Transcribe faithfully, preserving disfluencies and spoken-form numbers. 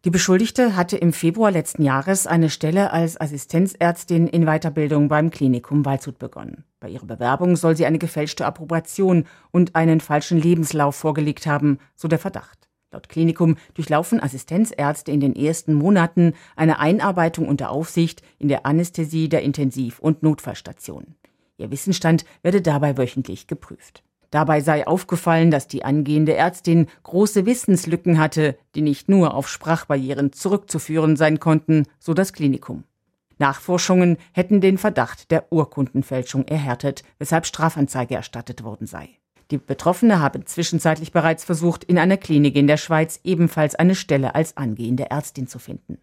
Die Beschuldigte hatte im Februar letzten Jahres eine Stelle als Assistenzärztin in Weiterbildung beim Klinikum Waldshut begonnen. Bei ihrer Bewerbung soll sie eine gefälschte Approbation und einen falschen Lebenslauf vorgelegt haben, so der Verdacht. Laut Klinikum durchlaufen Assistenzärzte in den ersten Monaten eine Einarbeitung unter Aufsicht in der Anästhesie der Intensiv- und Notfallstation. Ihr Wissensstand werde dabei wöchentlich geprüft. Dabei sei aufgefallen, dass die angehende Ärztin große Wissenslücken hatte, die nicht nur auf Sprachbarrieren zurückzuführen sein konnten, so das Klinikum. Nachforschungen hätten den Verdacht der Urkundenfälschung erhärtet, weshalb Strafanzeige erstattet worden sei. Die Betroffene habe zwischenzeitlich bereits versucht, in einer Klinik in der Schweiz ebenfalls eine Stelle als angehende Ärztin zu finden.